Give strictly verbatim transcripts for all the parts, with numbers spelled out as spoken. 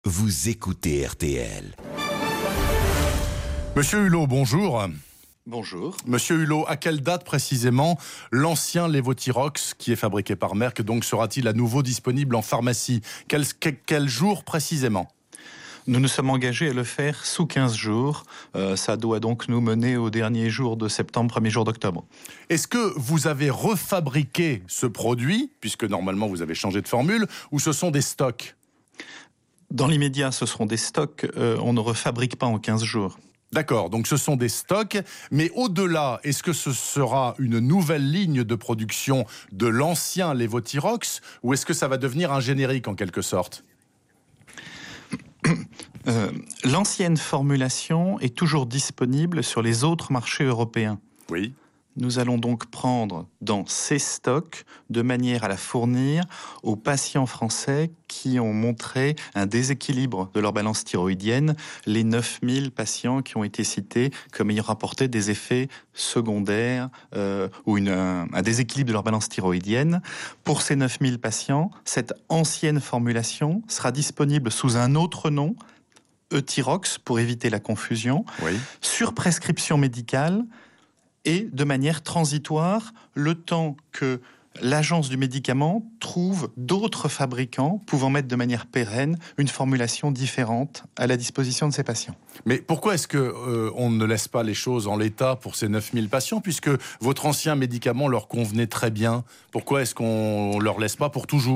Vous écoutez R T L. Monsieur Hulot, bonjour. Bonjour. Monsieur Hulot, à quelle date précisément l'ancien Levothyrox, qui est fabriqué par Merck, donc sera-t-il à nouveau disponible en pharmacie ? quel, quel, quel jour précisément ? Nous nous sommes engagés à le faire sous quinze jours. Euh, ça doit donc nous mener au dernier jour de septembre, premier jour d'octobre. Est-ce que vous avez refabriqué ce produit, puisque normalement vous avez changé de formule, ou ce sont des stocks ? Dans l'immédiat, ce seront des stocks. Euh, on ne refabrique pas en quinze jours. D'accord, donc ce sont des stocks, mais au-delà, est-ce que ce sera une nouvelle ligne de production de l'ancien Levothyrox, ou est-ce que ça va devenir un générique en quelque sorte ? euh, L'ancienne formulation est toujours disponible sur les autres marchés européens. Oui. Nous allons donc prendre dans ces stocks de manière à la fournir aux patients français qui ont montré un déséquilibre de leur balance thyroïdienne, les neuf mille patients qui ont été cités comme ayant rapporté des effets secondaires euh, ou une, un, un déséquilibre de leur balance thyroïdienne. Pour ces neuf mille patients, cette ancienne formulation sera disponible sous un autre nom, Euthyrox, pour éviter la confusion, Oui. sur prescription médicale, et de manière transitoire, le temps que l'agence du médicament trouve d'autres fabricants pouvant mettre de manière pérenne une formulation différente à la disposition de ces patients. Mais pourquoi est-ce que euh, on ne laisse pas les choses en l'état pour ces neuf mille patients, puisque votre ancien médicament leur convenait très bien ? Pourquoi est-ce qu'on ne leur laisse pas pour toujours ?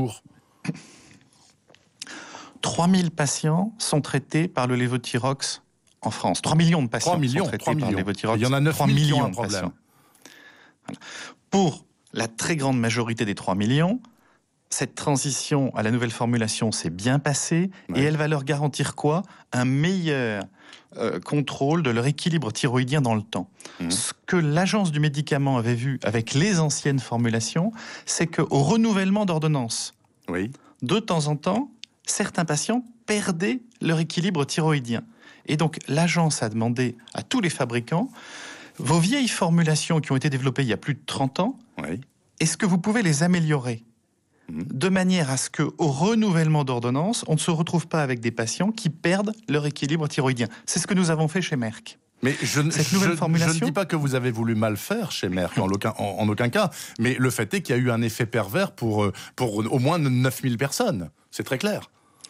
trois mille patients sont traités par le Levothyrox en France. trois millions de patients trois millions, sont traités trois par le millions. Levothyrox. Il y en a neuf mille qui ont un de problème. patients. Voilà. Pour la très grande majorité des trois millions, cette transition à la nouvelle formulation s'est bien passée, Ouais. et elle va leur garantir quoi ? Un meilleur euh, contrôle de leur équilibre thyroïdien dans le temps. Mmh. Ce que l'agence du médicament avait vu avec les anciennes formulations, c'est qu'au renouvellement d'ordonnance, Oui. de temps en temps, certains patients perdaient leur équilibre thyroïdien. Et donc, l'agence a demandé à tous les fabricants, vos vieilles formulations qui ont été développées il y a plus de trente ans, Oui. est-ce que vous pouvez les améliorer ? Mmh. De manière à ce qu'au renouvellement d'ordonnance, on ne se retrouve pas avec des patients qui perdent leur équilibre thyroïdien. C'est ce que nous avons fait chez Merck. Mais je, ne- Cette je, nouvelle je formulation ne dis pas que vous avez voulu mal faire chez Merck, en aucun, en, en aucun cas, mais le fait est qu'il y a eu un effet pervers pour, pour au moins neuf mille personnes. C'est très clair.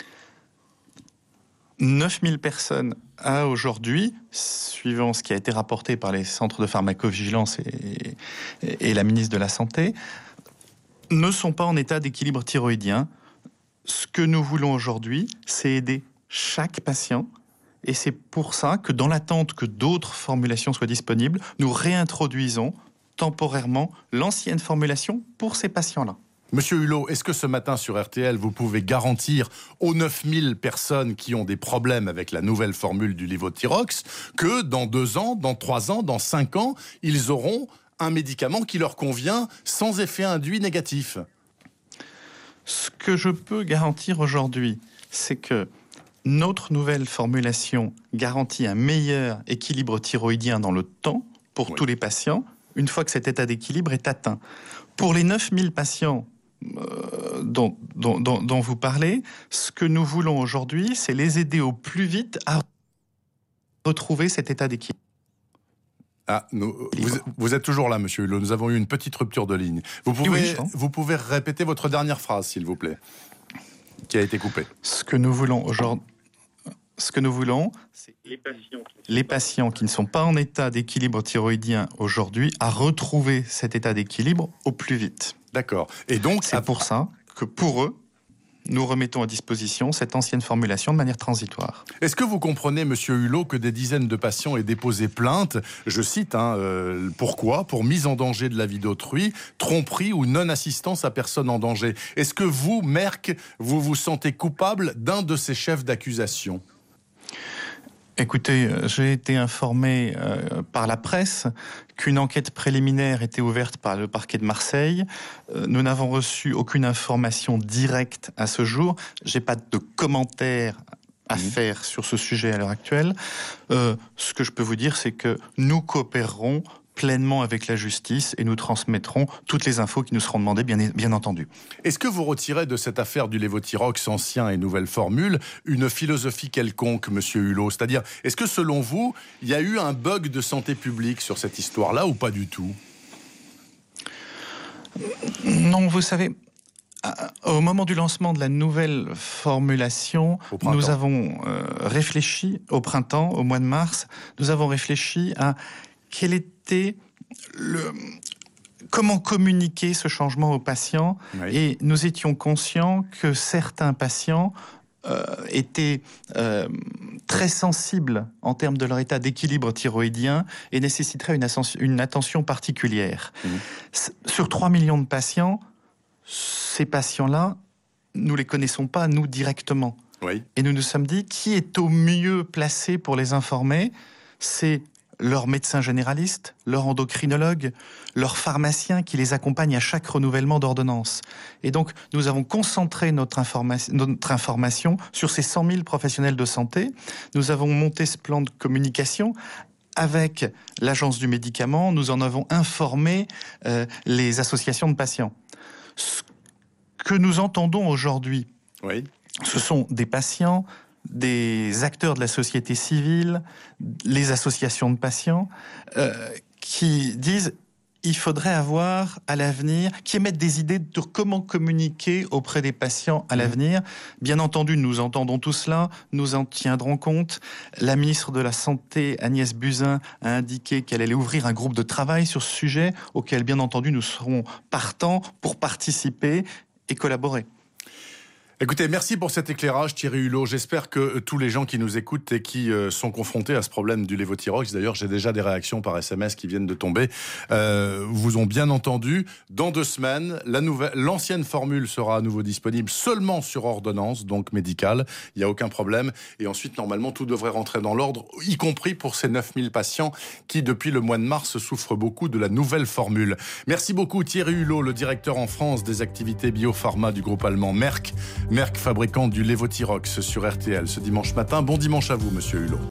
neuf mille personnes à aujourd'hui, suivant ce qui a été rapporté par les centres de pharmacovigilance et, et, et la ministre de la Santé, ne sont pas en état d'équilibre thyroïdien. Ce que nous voulons aujourd'hui, c'est aider chaque patient, et c'est pour ça que dans l'attente que d'autres formulations soient disponibles, nous réintroduisons temporairement l'ancienne formulation pour ces patients-là. Monsieur Hulot, est-ce que ce matin sur R T L, vous pouvez garantir aux neuf mille personnes qui ont des problèmes avec la nouvelle formule du Levothyrox que dans deux ans, dans trois ans, dans cinq ans, ils auront un médicament qui leur convient sans effet induit négatif ? Ce que je peux garantir aujourd'hui, c'est que notre nouvelle formulation garantit un meilleur équilibre thyroïdien dans le temps pour Oui. tous les patients, une fois que cet état d'équilibre est atteint. Pour les neuf mille patients euh, dont, dont, dont, dont vous parlez, ce que nous voulons aujourd'hui, c'est les aider au plus vite à retrouver cet état d'équilibre. Ah, nous, vous, vous êtes toujours là, monsieur Hulot. Nous avons eu une petite rupture de ligne. Vous pouvez, Oui, je pense. vous pouvez répéter votre dernière phrase, s'il vous plaît, qui a été coupée. Ce que nous voulons aujourd'hui, ce que nous voulons, c'est les patients, les patients qui ne sont pas en état d'équilibre thyroïdien aujourd'hui à retrouver cet état d'équilibre au plus vite. D'accord. Et donc, C'est pour ça que pour eux, nous remettons à disposition cette ancienne formulation de manière transitoire. est-ce que vous comprenez, monsieur Hulot, que des dizaines de patients aient déposé plainte, je cite, hein, euh, pourquoi ? Pour mise en danger de la vie d'autrui, tromperie ou non-assistance à personne en danger. Est-ce que vous, Merck, vous vous sentez coupable d'un de ces chefs d'accusation ? Écoutez, j'ai été informé euh, par la presse qu'une enquête préliminaire était ouverte par le parquet de Marseille. Euh, nous n'avons reçu aucune information directe à ce jour. J'ai pas de commentaires à mmh. faire sur ce sujet à l'heure actuelle. Euh, ce que je peux vous dire, c'est que nous coopérerons pleinement avec la justice et nous transmettrons toutes les infos qui nous seront demandées, bien, bien entendu. Est-ce que vous retirez de cette affaire du Levothyrox ancien et nouvelle formule une philosophie quelconque, Monsieur Hulot ? C'est-à-dire, est-ce que selon vous, il y a eu un bug de santé publique sur cette histoire-là ou pas du tout ? Non, vous savez, au moment du lancement de la nouvelle formulation, nous avons euh, réfléchi au printemps, au mois de mars, nous avons réfléchi à quel était le... comment communiquer ce changement aux patients. Oui. Et nous étions conscients que certains patients euh, étaient euh, très sensibles en termes de leur état d'équilibre thyroïdien et nécessiteraient une, ascension, une attention particulière. Mmh. Sur trois millions de patients, ces patients-là, nous les connaissons pas, nous, directement. Oui. Et nous nous sommes dit, qui est au mieux placé pour les informer ? C'est leur médecin généraliste, leur endocrinologue, leur pharmacien qui les accompagne à chaque renouvellement d'ordonnance. Et donc, nous avons concentré notre, informa- notre information sur ces cent mille professionnels de santé. Nous avons monté ce plan de communication avec l'Agence du médicament. Nous en avons informé euh, les associations de patients. Ce que nous entendons aujourd'hui, oui. ce sont des patients, des acteurs de la société civile, les associations de patients, euh, qui disent il faudrait avoir à l'avenir, qui émettent des idées de comment communiquer auprès des patients à l'avenir. Bien entendu, nous entendons tout cela, nous en tiendrons compte. La ministre de la Santé, Agnès Buzyn, a indiqué qu'elle allait ouvrir un groupe de travail sur ce sujet, auquel, bien entendu, nous serons partants pour participer et collaborer. Écoutez, merci pour cet éclairage, Thierry Hulot. J'espère que tous les gens qui nous écoutent et qui euh, sont confrontés à ce problème du Levothyrox, d'ailleurs j'ai déjà des réactions par S M S qui viennent de tomber, euh, vous ont bien entendu. Dans deux semaines, la nouvelle, l'ancienne formule sera à nouveau disponible seulement sur ordonnance, donc médicale. Il n'y a aucun problème. Et ensuite, normalement, tout devrait rentrer dans l'ordre, y compris pour ces neuf mille patients qui, depuis le mois de mars, souffrent beaucoup de la nouvelle formule. Merci beaucoup, Thierry Hulot, le directeur en France des activités biopharma du groupe allemand Merck. Merck, fabricant du Levothyrox sur R T L ce dimanche matin. Bon dimanche à vous, Monsieur Hulot.